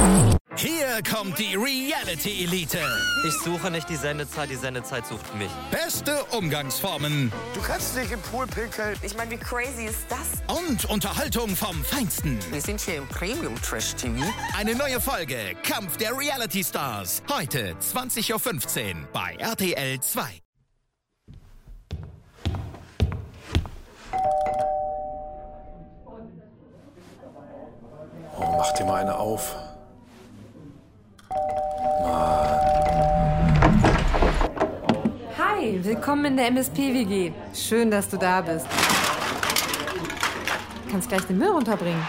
Hier kommt die Reality Elite. Ich suche nicht die Sendezeit sucht mich. Beste Umgangsformen. Du kannst nicht im Pool pinkeln. Ich meine, wie crazy ist das? Und Unterhaltung vom Feinsten. Wir sind hier im Premium-Trash-TV. Eine neue Folge Kampf der Reality Stars. Heute 20.15 Uhr bei RTL 2. Oh, mach dir mal eine auf. Hi, willkommen in der MSP-WG. Schön, dass du da bist. Du kannst gleich den Müll runterbringen.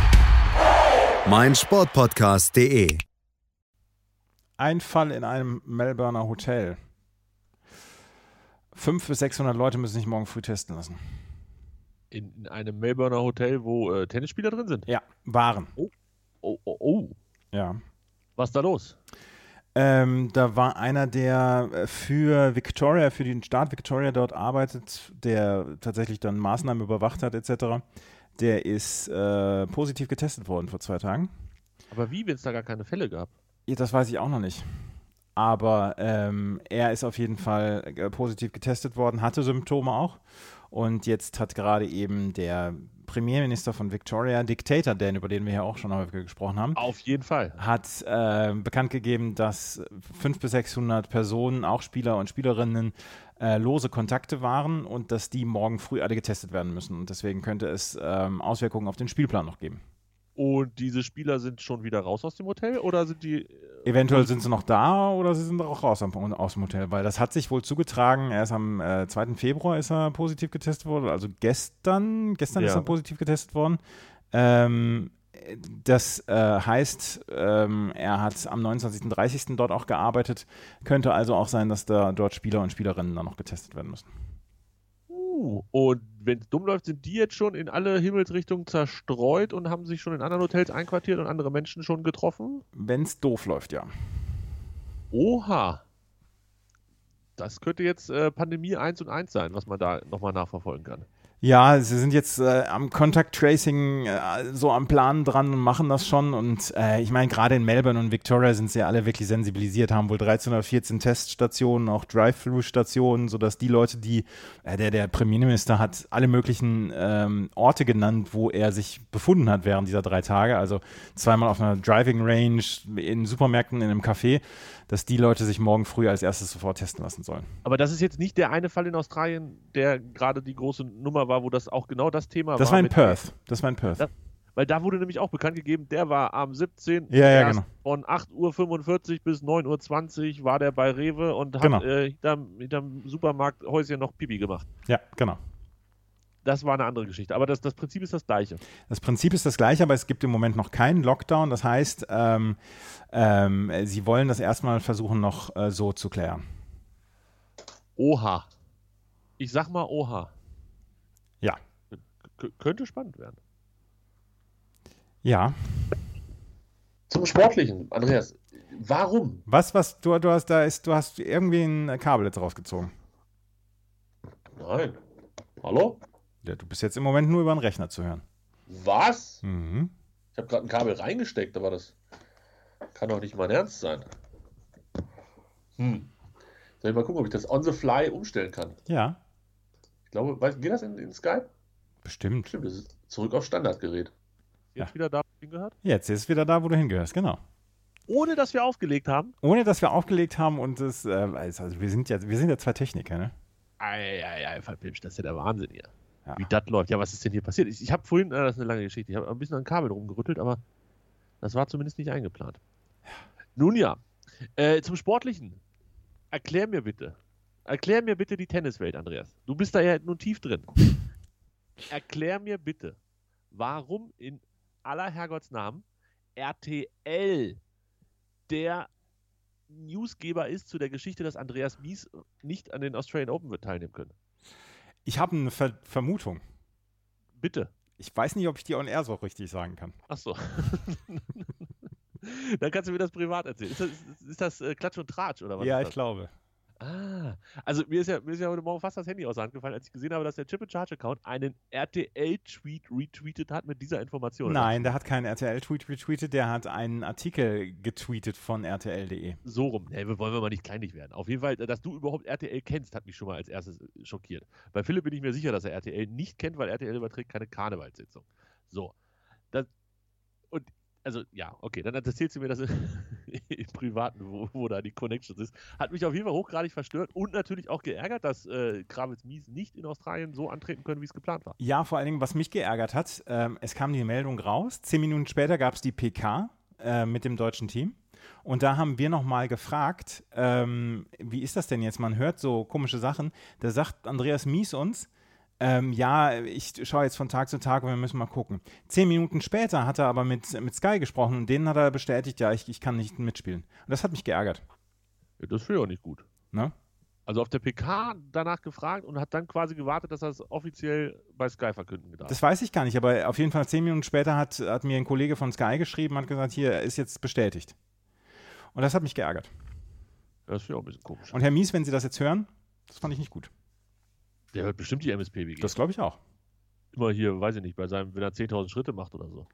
meinsportpodcast.de. Ein Fall in einem Melbourner Hotel. 500 bis 600 Leute müssen sich morgen früh testen lassen. In einem Melbourner Hotel, wo Tennisspieler drin sind? Ja, waren. Oh. Ja. Was ist da los? Da war einer, der für den Staat Victoria dort arbeitet, der tatsächlich dann Maßnahmen überwacht hat etc. Der ist positiv getestet worden vor 2 Tagen. Aber wie, wenn es da gar keine Fälle gab? Ja, das weiß ich auch noch nicht. Aber er ist auf jeden Fall positiv getestet worden, hatte Symptome auch. Und jetzt hat gerade eben der Premierminister von Victoria, Dick Taylor, über den wir ja auch schon häufiger gesprochen haben, Auf jeden Fall. hat bekannt gegeben, dass 500 bis 600 Personen, auch Spieler und Spielerinnen, lose Kontakte waren und dass die morgen früh alle getestet werden müssen. Und deswegen könnte es Auswirkungen auf den Spielplan noch geben. Und diese Spieler sind schon wieder raus aus dem Hotel oder sind die... Eventuell sind sie noch da oder sie sind auch raus aus dem Hotel, weil das hat sich wohl zugetragen. Er ist am 2. Februar ist er positiv getestet worden, also gestern ist er positiv getestet worden. Das heißt, er hat am 29. und 30. dort auch gearbeitet. Könnte also auch sein, dass da dort Spieler und Spielerinnen dann noch getestet werden müssen. Und wenn es dumm läuft, sind die jetzt schon in alle Himmelsrichtungen zerstreut und haben sich schon in anderen Hotels einquartiert und andere Menschen schon getroffen? Wenn es doof läuft, ja. Oha. Das könnte jetzt Pandemie 1 und 1 sein, was man da nochmal nachverfolgen kann. Ja, sie sind jetzt am Contact Tracing so am Plan dran und machen das schon. Und ich meine, gerade in Melbourne und Victoria sind sie ja alle wirklich sensibilisiert, haben wohl 13 oder 14 Teststationen, auch Drive-Thru-Stationen, sodass die Leute, der Premierminister hat alle möglichen Orte genannt, wo er sich befunden hat während dieser 3 Tage. Also zweimal auf einer Driving Range, in Supermärkten, in einem Café, dass die Leute sich morgen früh als erstes sofort testen lassen sollen. Aber das ist jetzt nicht der eine Fall in Australien, der gerade die große Nummer war, wo das auch genau das Thema war. Das war in Perth. Weil da wurde nämlich auch bekannt gegeben, der war am 17. Genau. Von 8.45 Uhr bis 9.20 Uhr war der bei Rewe und hat hinterm Supermarkthäuschen noch Pipi gemacht. Ja, genau. Das war eine andere Geschichte. Aber das Prinzip ist das gleiche. Das Prinzip ist das gleiche, aber es gibt im Moment noch keinen Lockdown. Das heißt, sie wollen das erstmal versuchen, noch so zu klären. Oha. Ich sag mal Oha. Ja. Könnte spannend werden. Ja. Zum Sportlichen, Andreas. Warum? Du hast irgendwie ein Kabel jetzt rausgezogen. Nein. Hallo? Ja, du bist jetzt im Moment nur über den Rechner zu hören. Was? Mhm. Ich habe gerade ein Kabel reingesteckt, aber das kann doch nicht mein Ernst sein. Soll ich mal gucken, ob ich das on the fly umstellen kann? Ja. Ich glaube, geht das in Skype? Bestimmt. Stimmt, das ist zurück auf Standardgerät. Jetzt wieder da, wo es hingehört? Jetzt ist es wieder da, wo du hingehörst, genau. Ohne, dass wir aufgelegt haben? Ohne, dass wir aufgelegt haben und es, also wir sind ja 2 Techniker, ne? Ei, verpimpt, das ist ja der Wahnsinn hier. Ja. Wie das läuft. Ja, was ist denn hier passiert? Ich habe vorhin, das ist eine lange Geschichte, ich habe ein bisschen an Kabel rumgerüttelt, aber das war zumindest nicht eingeplant. Ja. Nun ja, zum Sportlichen. Erklär mir bitte die Tenniswelt, Andreas. Du bist da ja nun tief drin. Erklär mir bitte, warum in aller Herrgottsnamen RTL der Newsgeber ist zu der Geschichte, dass Andreas Mies nicht an den Australian Open wird teilnehmen können. Ich habe eine Vermutung. Bitte. Ich weiß nicht, ob ich die on air so richtig sagen kann. Ach so. Dann kannst du mir das privat erzählen. Ist das Klatsch und Tratsch oder was? Ja, ich glaube. Also mir ist ja heute Morgen fast das Handy aus der Hand gefallen, als ich gesehen habe, dass der Chip and Charge Account einen RTL-Tweet retweetet hat mit dieser Information. Nein, der hat keinen RTL-Tweet retweetet, der hat einen Artikel getweetet von RTL.de. So rum. Nee, wollen wir mal nicht kleinlich werden. Auf jeden Fall, dass du überhaupt RTL kennst, hat mich schon mal als erstes schockiert. Bei Philipp bin ich mir sicher, dass er RTL nicht kennt, weil RTL überträgt keine Karnevalssitzung. So. Also, ja, okay, dann erzählst du mir das im Privaten, wo da die Connections ist. Hat mich auf jeden Fall hochgradig verstört und natürlich auch geärgert, dass Kravitz-Mies nicht in Australien so antreten können, wie es geplant war. Ja, vor allen Dingen, was mich geärgert hat, es kam die Meldung raus, 10 Minuten später gab es die PK mit dem deutschen Team und da haben wir nochmal gefragt, wie ist das denn jetzt? Man hört so komische Sachen, da sagt Andreas Mies uns, ja, ich schaue jetzt von Tag zu Tag und wir müssen mal gucken. 10 Minuten später hat er aber mit Sky gesprochen und denen hat er bestätigt, ja, ich kann nicht mitspielen. Und das hat mich geärgert. Ja, das finde ich auch nicht gut. Ne? Also auf der PK danach gefragt und hat dann quasi gewartet, dass er es offiziell bei Sky verkünden darf. Das weiß ich gar nicht, aber auf jeden Fall 10 Minuten später hat mir ein Kollege von Sky geschrieben und hat gesagt, hier, er ist jetzt bestätigt. Und das hat mich geärgert. Das finde ich auch ein bisschen komisch. Und Herr Mies, wenn Sie das jetzt hören, das fand ich nicht gut. Der hört bestimmt die MSP-WG. Das glaube ich auch. Immer hier, weiß ich nicht, wenn er 10.000 Schritte macht oder so.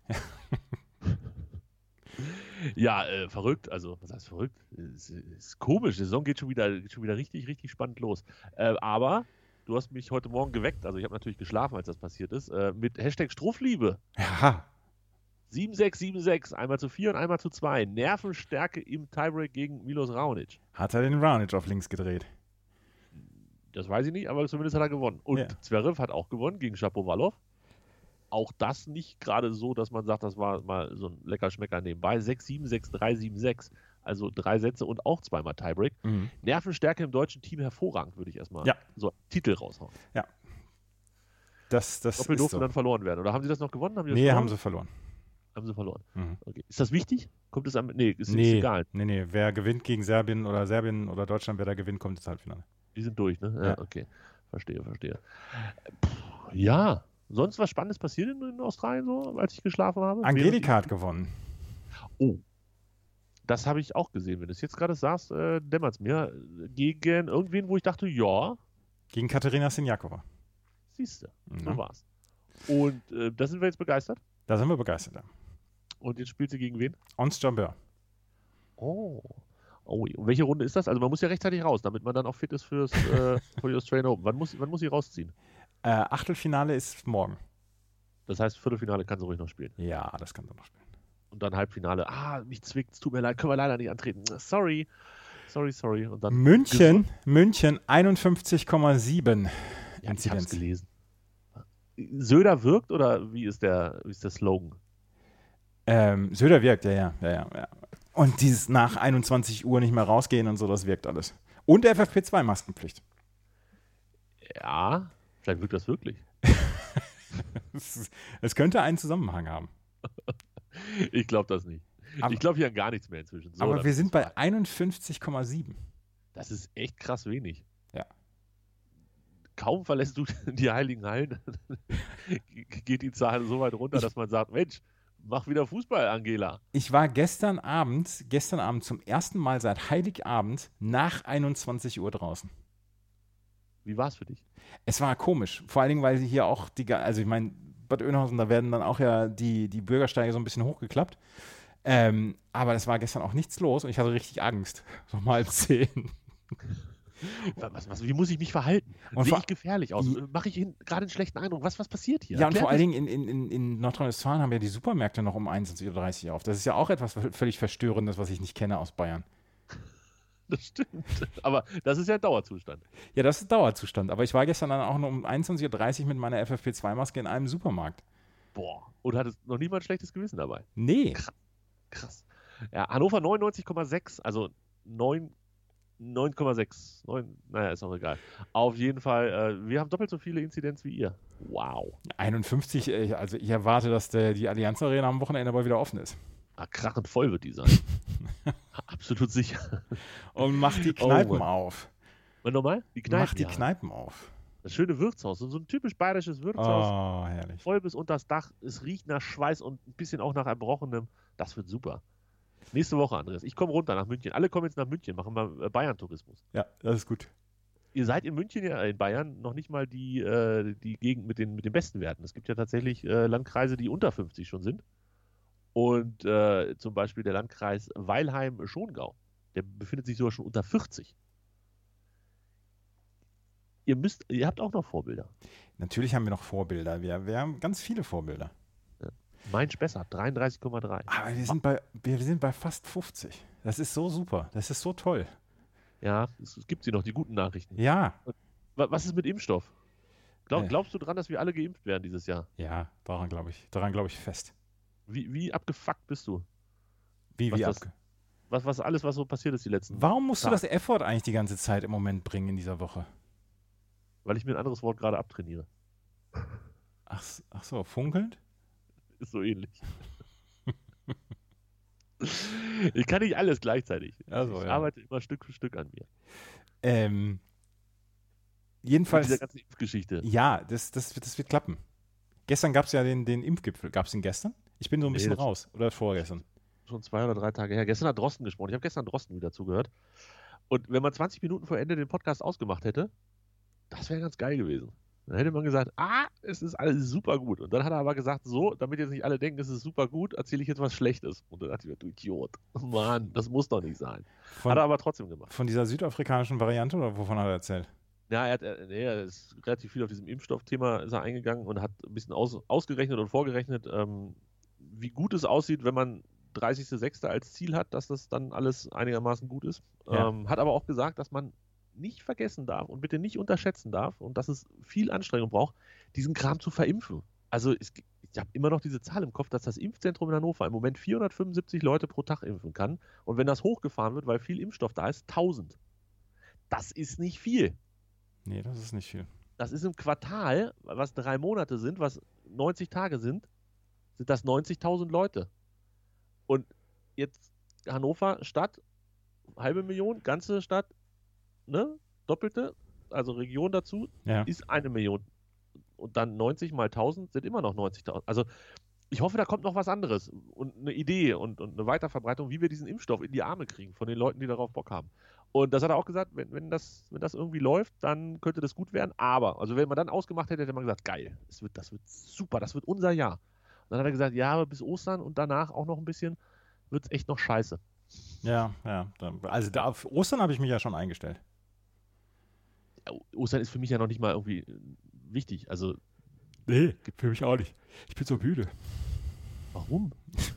Ja, verrückt. Also, was heißt verrückt? Ist komisch. Die Saison geht schon wieder richtig, richtig spannend los. Aber du hast mich heute Morgen geweckt. Also, ich habe natürlich geschlafen, als das passiert ist. Mit Hashtag Struffliebe. Ja. 7-6, einmal zu 4 und einmal zu 2. Nervenstärke im Tiebreak gegen Milos Raonic. Hat er den Raonic auf links gedreht? Das weiß ich nicht, aber zumindest hat er gewonnen. Und Zverev hat auch gewonnen gegen Shapovalov. Auch das nicht gerade so, dass man sagt, das war mal so ein Leckerschmecker nebenbei. 6-7, 6-3, 7-6. Also 3 Sätze und auch zweimal Tiebreak. Mhm. Nervenstärke im deutschen Team hervorragend, würde ich erstmal so einen Titel raushauen. Ja. Das Doppel durfte dann verloren werden. Oder haben sie das noch gewonnen? Haben sie verloren. Haben sie verloren. Mhm. Okay. Ist das wichtig? Kommt es ist egal. Nee. Wer gewinnt gegen Serbien oder Deutschland, wer da gewinnt, kommt ins Halbfinale. Die sind durch, ne? Ja, okay. Verstehe. Ja. Sonst was Spannendes passiert in Australien so, als ich geschlafen habe? Angelika hat gewonnen. Oh. Das habe ich auch gesehen. Wenn du es jetzt gerade sagst, dämmert es mir. Gegen irgendwen, wo ich dachte, ja. Gegen Katerina Sinjakova. Siehst du. So war's. Und da sind wir jetzt begeistert? Da sind wir begeistert, ja. Und jetzt spielt sie gegen wen? Ons Jabeur. Oh, und welche Runde ist das? Also man muss ja rechtzeitig raus, damit man dann auch fit ist für die Australian Open. Wann muss sie rausziehen? Achtelfinale ist morgen. Das heißt, Viertelfinale kann sie ruhig noch spielen? Ja, das kann sie noch spielen. Und dann Halbfinale. Mich zwickt, es tut mir leid, können wir leider nicht antreten. Sorry. Und dann München 51,7 ja, Inzidenz. Ich hab's gelesen. Söder wirkt oder wie ist der Slogan? Söder wirkt, ja. Und dieses nach 21 Uhr nicht mehr rausgehen und so, das wirkt alles. Und FFP2-Maskenpflicht. Ja, vielleicht wirkt das wirklich. Es könnte einen Zusammenhang haben. Ich glaube das nicht. Ich glaube hier an gar nichts mehr inzwischen. So, aber wir sind bei 51,7. Das ist echt krass wenig. Ja. Kaum verlässt du die heiligen Hallen, geht die Zahl so weit runter, dass man sagt, Mensch, mach wieder Fußball, Angela. Ich war gestern Abend zum ersten Mal seit Heiligabend nach 21 Uhr draußen. Wie war es für dich? Es war komisch, vor allen Dingen, weil hier auch also ich meine, Bad Oeynhausen, da werden dann auch ja die Bürgersteige so ein bisschen hochgeklappt. Aber es war gestern auch nichts los und ich hatte richtig Angst. So mal 10. Wie muss ich mich verhalten? Sehe ich gefährlich aus? Mache ich gerade einen schlechten Eindruck? Was passiert hier? Ja, und vor allen Dingen in Nordrhein-Westfalen haben ja die Supermärkte noch um 21.30 Uhr auf. Das ist ja auch etwas völlig Verstörendes, was ich nicht kenne aus Bayern. Das stimmt. Aber das ist ja ein Dauerzustand. Ja, das ist Dauerzustand. Aber ich war gestern dann auch noch um 21.30 Uhr mit meiner FFP2-Maske in einem Supermarkt. Boah. Und hattest noch nie mal ein schlechtes Gewissen dabei? Nee. Krass. Ja, Hannover 99,6, also 9,6. Naja, ist auch egal. Auf jeden Fall, wir haben doppelt so viele Inzidenz wie ihr. Wow. 51, also ich erwarte, dass die Allianz Arena am Wochenende aber wieder offen ist. Krachend voll wird die sein. Absolut sicher. Und macht die Kneipen auf. Und nochmal? Die Kneipen? Macht die Kneipen auf. Das schöne Wirtshaus, so ein typisch bayerisches Wirtshaus. Oh, herrlich. Voll bis unter das Dach. Es riecht nach Schweiß und ein bisschen auch nach Erbrochenem. Das wird super. Nächste Woche, Andreas. Ich komme runter nach München. Alle kommen jetzt nach München, machen mal Bayern-Tourismus. Ja, das ist gut. Ihr seid in München, ja, in Bayern, noch nicht mal die Gegend mit den besten Werten. Es gibt ja tatsächlich Landkreise, die unter 50 schon sind. Und zum Beispiel der Landkreis Weilheim-Schongau, der befindet sich sogar schon unter 40. Ihr habt auch noch Vorbilder. Natürlich haben wir noch Vorbilder. Wir haben ganz viele Vorbilder. Ja. Mein Spessart, 33,3. Aber wir sind bei fast 50. Das ist so super. Das ist so toll. Ja, es gibt sie noch, die guten Nachrichten. Ja. Was ist mit Impfstoff? Glaubst du dran, dass wir alle geimpft werden dieses Jahr? Ja, daran glaube ich fest. Wie abgefuckt bist du? Was alles, was so passiert ist die letzten Warum musst Tage? du das F-Wort eigentlich die ganze Zeit im Moment bringen in dieser Woche? Weil ich mir ein anderes Wort gerade abtrainiere. Ach so, funkelnd? Ist so ähnlich. Ich kann nicht alles gleichzeitig. Also, ich ja. arbeite immer Stück für Stück an mir. Jedenfalls. Mit dieser ganzen Impfgeschichte. Ja, das wird klappen. Gestern gab es ja den Impfgipfel. Gab es den gestern? Ich bin so ein bisschen raus. Oder vorgestern? Schon 2 oder 3 Tage her. Gestern hat Drosten gesprochen. Ich habe gestern Drosten wieder zugehört. Und wenn man 20 Minuten vor Ende den Podcast ausgemacht hätte, das wäre ganz geil gewesen. Dann hätte man gesagt, es ist alles super gut. Und dann hat er aber gesagt, so, damit jetzt nicht alle denken, es ist super gut, erzähle ich jetzt was Schlechtes. Und dann dachte ich mir, du Idiot. Mann, das muss doch nicht sein. Hat er aber trotzdem gemacht. Von dieser südafrikanischen Variante oder wovon hat er erzählt? Ja, er ist relativ viel auf diesem Impfstoffthema ist er eingegangen und hat ein bisschen ausgerechnet und vorgerechnet, wie gut es aussieht, wenn man 30.06. als Ziel hat, dass das dann alles einigermaßen gut ist. Ja. Hat aber auch gesagt, dass man nicht vergessen darf und bitte nicht unterschätzen darf und dass es viel Anstrengung braucht, diesen Kram zu verimpfen. Also ich habe immer noch diese Zahl im Kopf, dass das Impfzentrum in Hannover im Moment 475 Leute pro Tag impfen kann und wenn das hochgefahren wird, weil viel Impfstoff da ist, 1000. Das ist nicht viel. Nee, das ist nicht viel. Das ist im Quartal, was 3 Monate sind, was 90 Tage sind das 90.000 Leute. Und jetzt Hannover Stadt, 500.000, ganze Stadt, ne, doppelte, also Region dazu, ist 1 Million. Und dann 90 mal 1000 sind immer noch 90.000. Also ich hoffe, da kommt noch was anderes und eine Idee und eine Weiterverbreitung, wie wir diesen Impfstoff in die Arme kriegen von den Leuten, die darauf Bock haben. Und das hat er auch gesagt, wenn das irgendwie läuft, dann könnte das gut werden. Aber, also wenn man dann ausgemacht hätte, hätte man gesagt, geil, das wird super, das wird unser Jahr. Und dann hat er gesagt, ja, aber bis Ostern und danach auch noch ein bisschen, wird es echt noch scheiße. Ja. Also auf Ostern habe ich mich ja schon eingestellt. Ja, Ostern ist für mich ja noch nicht mal irgendwie wichtig. Also nee, für mich auch nicht. Ich bin so müde. Warum?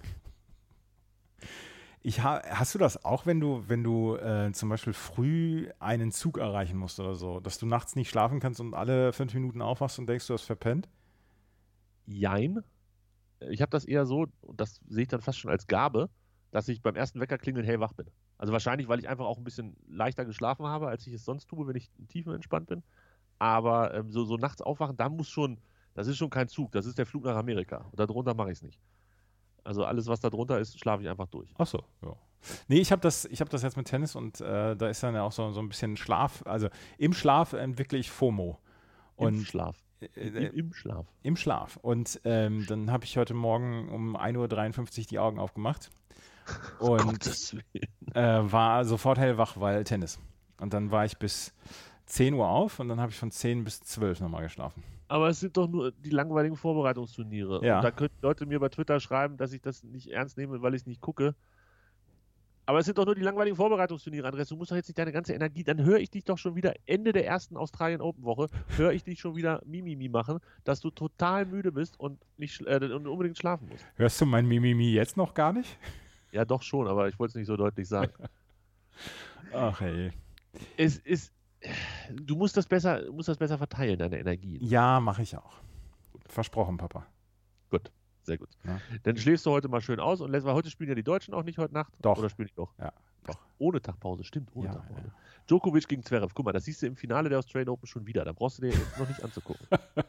Hast du das auch, wenn du zum Beispiel früh einen Zug erreichen musst oder so, dass du nachts nicht schlafen kannst und alle 5 Minuten aufwachst und denkst, du hast verpennt? Jein. Ich habe das eher so, und das sehe ich dann fast schon als Gabe, dass ich beim ersten Wecker klingeln hellwach bin. Also wahrscheinlich, weil ich einfach auch ein bisschen leichter geschlafen habe, als ich es sonst tue, wenn ich tiefenentspannt bin. Aber so nachts aufwachen, das ist schon kein Zug, das ist der Flug nach Amerika. Und darunter mache ich es nicht. Also alles, was da drunter ist, schlafe ich einfach durch. Ach so, ja. Nee, ich hab das jetzt mit Tennis und da ist dann ja auch so ein bisschen Schlaf. Also im Schlaf entwickle ich FOMO. Im Schlaf. Im Schlaf. Im Schlaf. Und dann habe ich heute Morgen um 1.53 Uhr die Augen aufgemacht und war sofort hellwach, weil Tennis. Und dann war ich bis 10 Uhr auf und dann habe ich von 10 bis 12 nochmal geschlafen. Aber es sind doch nur die langweiligen Vorbereitungsturniere. Ja. Und da können Leute mir bei Twitter schreiben, dass ich das nicht ernst nehme, weil ich es nicht gucke. Aber es sind doch nur die langweiligen Vorbereitungsturniere, Andreas. Du musst doch jetzt nicht deine ganze Energie, dann höre ich dich doch schon wieder Ende der ersten Australien Open Woche, höre ich dich schon wieder Mimimi machen, dass du total müde bist und und unbedingt schlafen musst. Hörst du mein Mimimi jetzt noch gar nicht? Ja, doch schon, aber ich wollte es nicht so deutlich sagen. Ach hey. Du musst das besser verteilen, deine Energie. Ja, mache ich auch. Versprochen, Papa. Gut. Sehr gut. Ja. Dann schläfst du heute mal schön aus und weil heute spielen ja die Deutschen auch nicht heute Nacht. Doch. Oder spielen die doch? Ja, doch. Ohne Tagpause, stimmt, ohne Tagpause. Ja. Djokovic gegen Zverev. Guck mal, das siehst du im Finale der Australian Open schon wieder. Da brauchst du dir jetzt noch nicht anzugucken.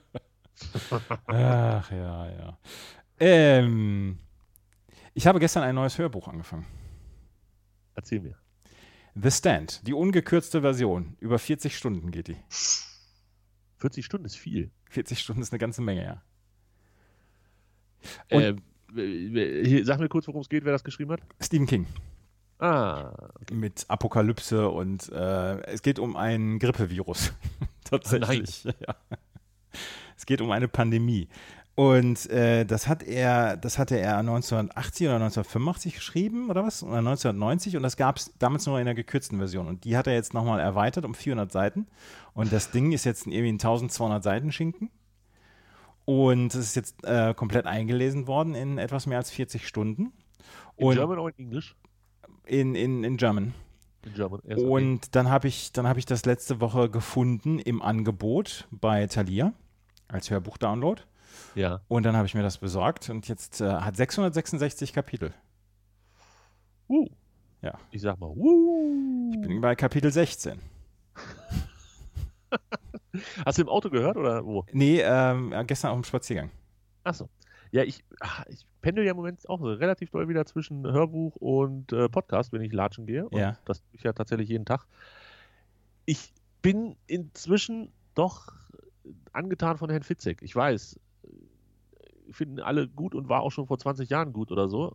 Ach ja. Ich habe gestern ein neues Hörbuch angefangen. Erzähl mir. The Stand, die ungekürzte Version. Über 40 Stunden geht die. 40 Stunden ist viel. 40 Stunden ist eine ganze Menge, ja. Sag mir kurz, worum es geht, wer das geschrieben hat. Stephen King. Mit Apokalypse und es geht um ein Grippevirus. Tatsächlich. Ja. Es geht um eine Pandemie. Und das hatte er 1980 oder 1985 geschrieben oder was? Oder 1990 und das gab es damals nur in der gekürzten Version. Und die hat er jetzt nochmal erweitert um 400 Seiten. Und das Ding ist jetzt irgendwie ein 1200 Seiten Schinken. Und es ist jetzt komplett eingelesen worden in etwas mehr als 40 Stunden. In German oder in Englisch? In German. In German. Und dann habe ich das letzte Woche gefunden im Angebot bei Thalia als Hörbuch-Download. Ja. Und dann habe ich mir das besorgt und jetzt hat 666 Kapitel. Ja. Ich sag mal, Ich bin bei Kapitel 16. Hast du im Auto gehört oder wo? Nee, gestern auf dem Spaziergang. Achso. Ja, ich pendel ja im Moment auch so relativ doll wieder zwischen Hörbuch und Podcast, wenn ich latschen gehe. Und das tue ich ja tatsächlich jeden Tag. Ich bin inzwischen doch angetan von Herrn Fitzek. Ich weiß, finden alle gut und war auch schon vor 20 Jahren gut oder so.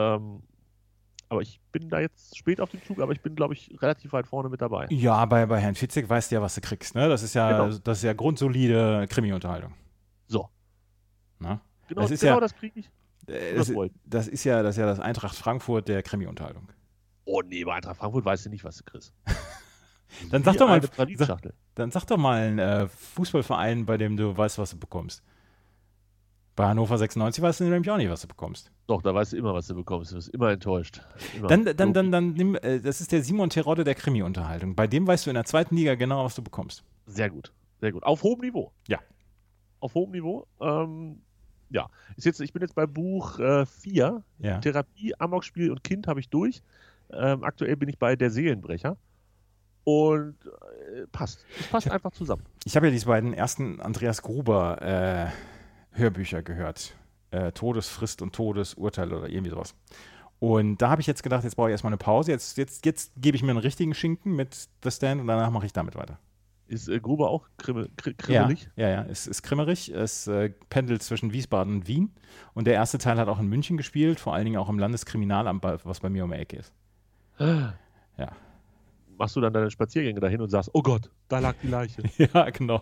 Aber ich bin da jetzt spät auf dem Zug, aber ich bin, glaube ich, relativ weit vorne mit dabei. Ja, bei Herrn Fitzek weißt du ja, was du kriegst. Ne? Das ist ja grundsolide Krimi-Unterhaltung. So. Na? Das kriege ich. Das ist ja das Eintracht Frankfurt der Krimi-Unterhaltung. Oh nee, bei Eintracht Frankfurt weißt du nicht, was du kriegst. Dann sag doch mal einen Fußballverein, bei dem du weißt, was du bekommst. Bei Hannover 96 weißt du nämlich auch nicht, was du bekommst. Doch, da weißt du immer, was du bekommst. Du bist immer enttäuscht. Immer. Dann nimm, das ist der Simon Terodde der Krimi-Unterhaltung. Bei dem weißt du in der zweiten Liga genau, was du bekommst. Sehr gut, sehr gut. Auf hohem Niveau. Ja. Auf hohem Niveau. Ja. Ich bin jetzt bei Buch 4. Ja. Therapie, Amokspiel und Kind habe ich durch. Aktuell bin ich bei Der Seelenbrecher. Und passt. Es passt einfach zusammen. Ich habe ja diese beiden ersten Andreas Gruber Hörbücher gehört. Todesfrist und Todesurteil oder irgendwie sowas. Und da habe ich jetzt gedacht, jetzt brauche ich erstmal eine Pause. Jetzt gebe ich mir einen richtigen Schinken mit The Stand und danach mache ich damit weiter. Ist Gruber auch krimmelig? Ja. Es ist krimmerig. Es pendelt zwischen Wiesbaden und Wien. Und der erste Teil hat auch in München gespielt, vor allen Dingen auch im Landeskriminalamt, was bei mir um die Ecke ist. Ja. Machst du dann deine Spaziergänge dahin und sagst, oh Gott, da lag die Leiche. Ja, genau.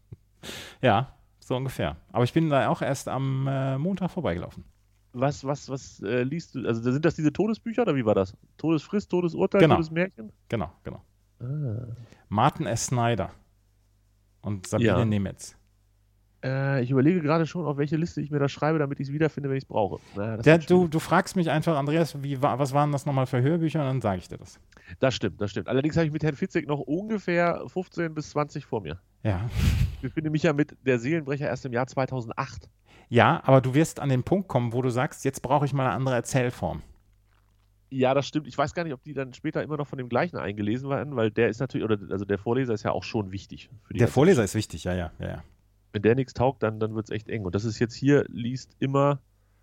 Ja, so ungefähr. Aber ich bin da auch erst am Montag vorbeigelaufen. Was liest du? Also sind das diese Todesbücher oder wie war das? Todesfrist, Todesurteil, genau. Todesmärchen? Genau. Martin S. Snyder und Sabine Nemetz. Ich überlege gerade schon, auf welche Liste ich mir das schreibe, damit ich es wiederfinde, wenn ich es brauche. Du fragst mich einfach, Andreas, was waren das nochmal für Hörbücher und dann sage ich dir das. Das stimmt. Allerdings habe ich mit Herrn Fitzek noch ungefähr 15 bis 20 vor mir. Ja. Ich befinde mich ja mit Der Seelenbrecher erst im Jahr 2008. Ja, aber du wirst an den Punkt kommen, wo du sagst, jetzt brauche ich mal eine andere Erzählform. Ja, das stimmt. Ich weiß gar nicht, ob die dann später immer noch von dem gleichen eingelesen werden, weil der ist natürlich, also der Vorleser ist ja auch schon wichtig. Der Vorleser ist wichtig, ja. Wenn der nichts taugt, dann wird es echt eng. Und das ist jetzt hier, liest immer,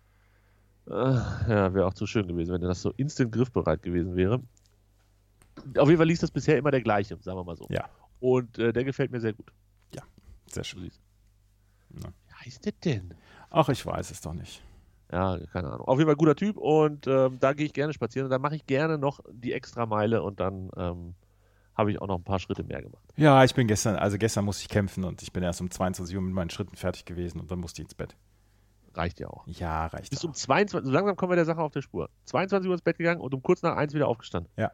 wäre auch zu schön gewesen, wenn das so instant griffbereit gewesen wäre. Auf jeden Fall liest das bisher immer der gleiche, sagen wir mal so. Ja. Und der gefällt mir sehr gut. Ja, sehr schön. Wie heißt der denn? Ach, ich weiß es doch nicht. Ja, keine Ahnung. Auf jeden Fall guter Typ und da gehe ich gerne spazieren und da mache ich gerne noch die Extrameile und dann habe ich auch noch ein paar Schritte mehr gemacht. Ja, gestern musste ich kämpfen und ich bin erst um 22 Uhr mit meinen Schritten fertig gewesen und dann musste ich ins Bett. Reicht ja auch. Ja, reicht. Bis um 22, so langsam kommen wir der Sache auf der Spur. 22 Uhr ins Bett gegangen und um kurz nach 1 wieder aufgestanden. Ja.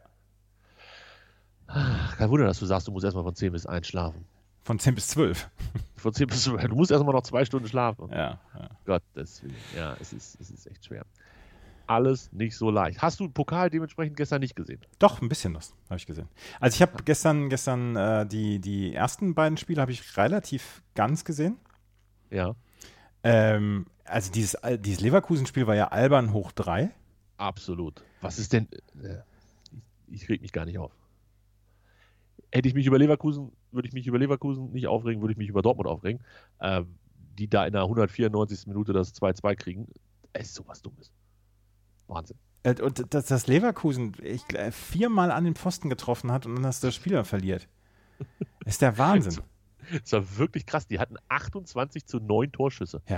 Kein Wunder, dass du sagst, du musst erstmal von 10 bis 1 schlafen. Von 10 bis 12. Von 10 bis 12. Du musst erstmal noch 2 Stunden schlafen. Ja. Gottes Willen. Ja, es ist echt schwer. Alles nicht so leicht. Hast du Pokal dementsprechend gestern nicht gesehen? Doch, ein bisschen was habe ich gesehen. Also ich habe gestern die ersten beiden Spiele habe ich relativ ganz gesehen. Ja. Also dieses Leverkusen-Spiel war ja albern hoch 3. Absolut. Was ist denn... Ich reg mich gar nicht auf. Hätte ich mich über Leverkusen, würde ich mich über Leverkusen nicht aufregen, würde ich mich über Dortmund aufregen. Die da in der 194. Minute das 2-2 kriegen, ist sowas Dummes. Wahnsinn. Und dass Leverkusen 4-mal an den Pfosten getroffen hat und dann das Spiel verliert. Ist der Wahnsinn. Das war wirklich krass. Die hatten 28:9 Torschüsse. Ja.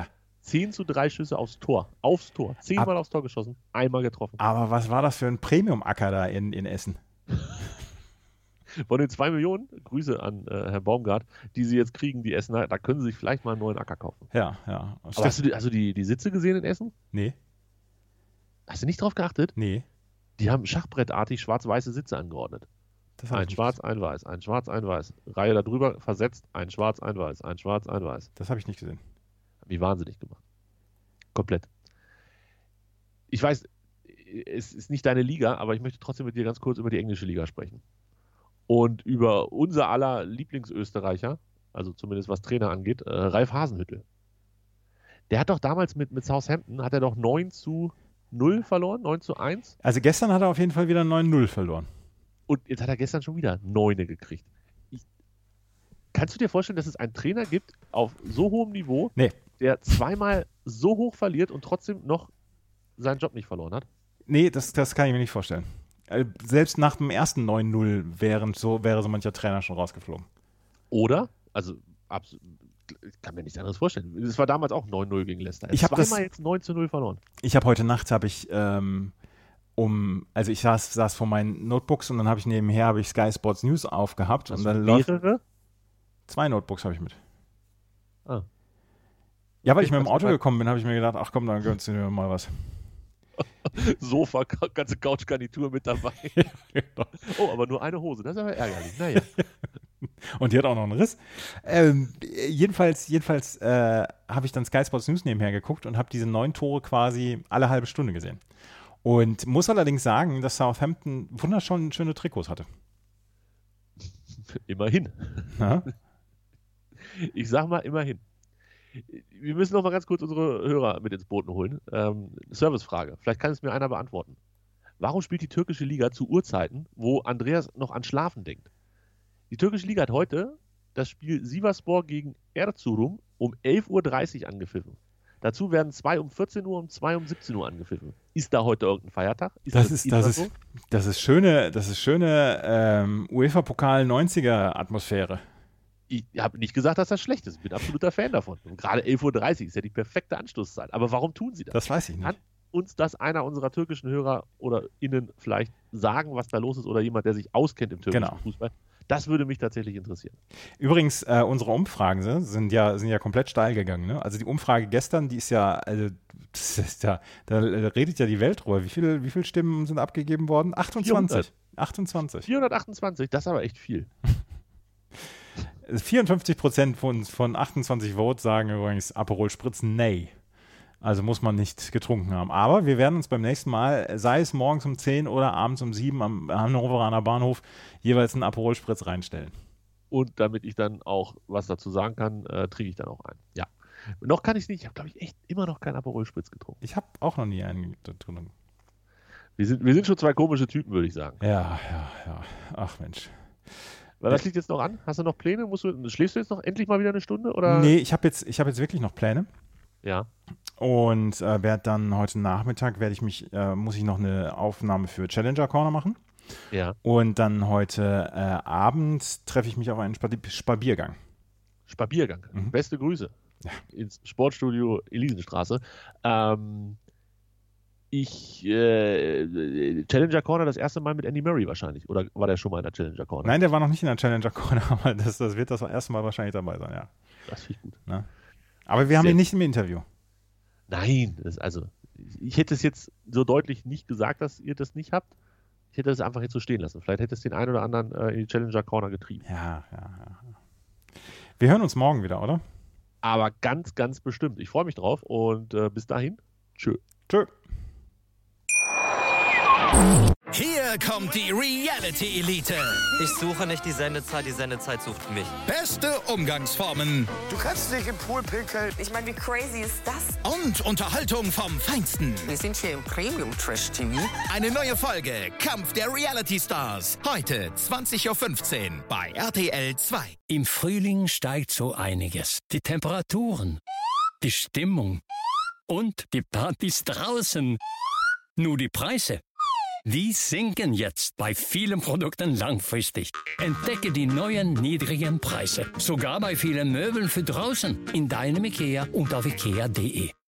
10:3 Schüsse aufs Tor. 10-mal aufs Tor geschossen, einmal getroffen. Aber was war das für ein Premium-Acker da in Essen? Von den 2 Millionen, Grüße an Herrn Baumgart, die sie jetzt kriegen, die Essener, da können sie sich vielleicht mal einen neuen Acker kaufen. Ja. Aber hast du die Sitze gesehen in Essen? Nee. Hast du nicht drauf geachtet? Nee. Die haben schachbrettartig schwarz-weiße Sitze angeordnet. Ein Schwarz, ein Weiß, ein Schwarz, ein Weiß. Reihe darüber versetzt, ein Schwarz, ein Weiß, ein Schwarz, ein Weiß. Das habe ich nicht gesehen. Haben die wahnsinnig gemacht. Komplett. Ich weiß, es ist nicht deine Liga, aber ich möchte trotzdem mit dir ganz kurz über die englische Liga sprechen. Und über unser aller Lieblingsösterreicher, also zumindest was Trainer angeht, Ralf Hasenhüttl. Der hat doch damals mit Southampton, hat er doch 9:0 verloren, 9:1. Also gestern hat er auf jeden Fall wieder 9-0 verloren. Und jetzt hat er gestern schon wieder 9 gekriegt. Kannst du dir vorstellen, dass es einen Trainer gibt auf so hohem Niveau, der zweimal so hoch verliert und trotzdem noch seinen Job nicht verloren hat? Nee, das kann ich mir nicht vorstellen. Selbst nach dem ersten 9-0 wäre so mancher Trainer schon rausgeflogen. Oder? Also, ich kann mir nichts anderes vorstellen. Es war damals auch 9-0 gegen Leicester. Ich habe zweimal jetzt 9:0 verloren. Ich habe heute Nacht, ich saß vor meinen Notebooks und dann habe ich nebenher Sky Sports News aufgehabt. Hast und dann mehrere? 2 Notebooks habe ich mit. Ah. Ja, weil ich mit dem Auto gekommen bin, habe ich mir gedacht, ach komm, dann gönnst du dir mal was. Sofa, ganze Couchgarnitur mit dabei. Oh, aber nur eine Hose, das ist aber ärgerlich. Naja. Und die hat auch noch einen Riss. Jedenfalls habe ich dann Sky Sports News nebenher geguckt und habe diese 9 Tore quasi alle halbe Stunde gesehen. Und muss allerdings sagen, dass Southampton wunderschön schöne Trikots hatte. Immerhin. Na? Ich sag mal immerhin. Wir müssen noch mal ganz kurz unsere Hörer mit ins Boot holen. Servicefrage. Vielleicht kann es mir einer beantworten. Warum spielt die türkische Liga zu Uhrzeiten, wo Andreas noch an Schlafen denkt? Die türkische Liga hat heute das Spiel Sivasspor gegen Erzurum um 11:30 Uhr angepfiffen. Dazu werden 2 um 14 Uhr und 2 um 17 Uhr angepfiffen. Ist da heute irgendein Feiertag? Das ist schöne UEFA-Pokal 90er Atmosphäre. Ich habe nicht gesagt, dass das schlecht ist. Ich bin absoluter Fan davon. Und gerade 11:30 Uhr ist ja die perfekte Anstoßzeit. Aber warum tun sie das? Das weiß ich nicht. Kann uns das einer unserer türkischen Hörer oder innen vielleicht sagen, was da los ist, oder jemand, der sich auskennt im türkischen Fußball? Das würde mich tatsächlich interessieren. Übrigens, unsere Umfragen sind ja komplett steil gegangen. Ne? Also die Umfrage gestern, die ist ja, also da redet ja die Welt drüber. Wie viele Stimmen sind abgegeben worden? 28. 428, das ist aber echt viel. 54% von 28 Votes sagen übrigens Aperol Spritz nee. Also muss man nicht getrunken haben. Aber wir werden uns beim nächsten Mal, sei es morgens um 10 oder abends um 7 am Hannoveraner Bahnhof, jeweils einen Aperol Spritz reinstellen. Und damit ich dann auch was dazu sagen kann, trinke ich dann auch einen. Ja. Noch kann ich es nicht. Ich habe, glaube ich, echt immer noch keinen Aperol Spritz getrunken. Ich habe auch noch nie einen getrunken. Wir sind schon 2 komische Typen, würde ich sagen. Ja. Ach Mensch. Weil das liegt jetzt noch an. Hast du noch Pläne? Schläfst du jetzt noch endlich mal wieder eine Stunde? Oder? Nee, ich hab jetzt wirklich noch Pläne. Ja. Und werde dann heute Nachmittag muss ich noch eine Aufnahme für Challenger Corner machen. Ja. Und dann heute Abend treffe ich mich auf einen Spabiergang. Spabiergang. Mhm. Beste Grüße. Ja. Ins Sportstudio Elisenstraße. Challenger Corner das erste Mal mit Andy Murray wahrscheinlich. Oder war der schon mal in der Challenger Corner? Nein, der war noch nicht in der Challenger Corner, aber das wird das erste Mal wahrscheinlich dabei sein, ja. Das finde ich gut. Na? Aber wir haben ihn nicht im Interview. Nein, ich hätte es jetzt so deutlich nicht gesagt, dass ihr das nicht habt. Ich hätte es einfach jetzt so stehen lassen. Vielleicht hätte es den einen oder anderen in die Challenger Corner getrieben. Ja. Wir hören uns morgen wieder, oder? Aber ganz, ganz bestimmt. Ich freue mich drauf und bis dahin, tschö. Hier kommt die Reality Elite. Ich suche nicht die Sendezeit sucht mich. Beste Umgangsformen Du kannst dich im Pool pinkeln. Ich meine, wie crazy ist das? und Unterhaltung vom Feinsten. Wir sind hier im Premium-Trash-TV. Eine neue Folge Kampf der Reality Stars. Heute 20:15 Uhr bei RTL 2. Im Frühling steigt so einiges. Die Temperaturen, die Stimmung und die Partys draußen. Nur die Preise, die sinken jetzt bei vielen Produkten langfristig. Entdecke die neuen niedrigen Preise. Sogar bei vielen Möbeln für draußen. In deinem IKEA und auf IKEA.de.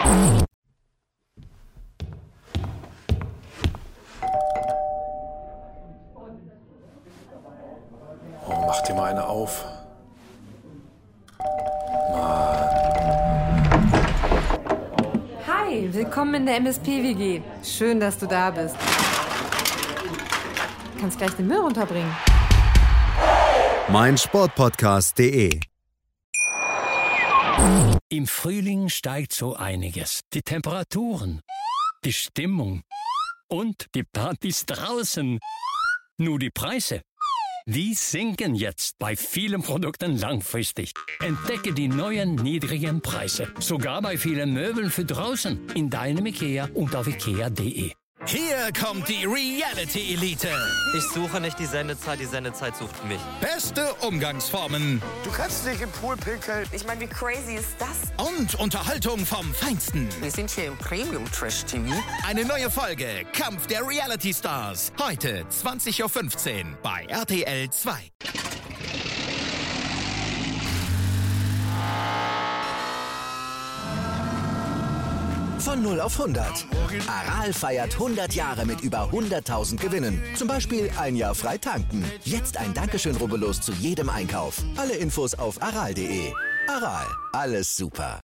Oh, mach dir mal eine auf. Hi, willkommen in der MSP-WG. Schön, dass du da bist. Kannst gleich den Müll runterbringen. meinsportpodcast.de. Im Frühling steigt so einiges. Die Temperaturen, die Stimmung und die Partys draußen. Nur die Preise, die sinken jetzt bei vielen Produkten langfristig. Entdecke die neuen niedrigen Preise. Sogar bei vielen Möbeln für draußen. In deinem IKEA und auf ikea.de. Hier kommt die Reality-Elite. Ich suche nicht die Sendezeit sucht mich. Beste Umgangsformen Du kannst dich im Pool pinkeln. Ich meine, wie crazy ist das? und Unterhaltung vom Feinsten. Wir sind hier im Premium-Trash-TV. Eine neue Folge Kampf der Reality Stars. Heute 20.15 Uhr bei RTL 2. Von 0 auf 100. Aral feiert 100 Jahre mit über 100.000 Gewinnen. Zum Beispiel ein Jahr frei tanken. Jetzt ein Dankeschön, rubbellos zu jedem Einkauf. Alle Infos auf aral.de. Aral, alles super.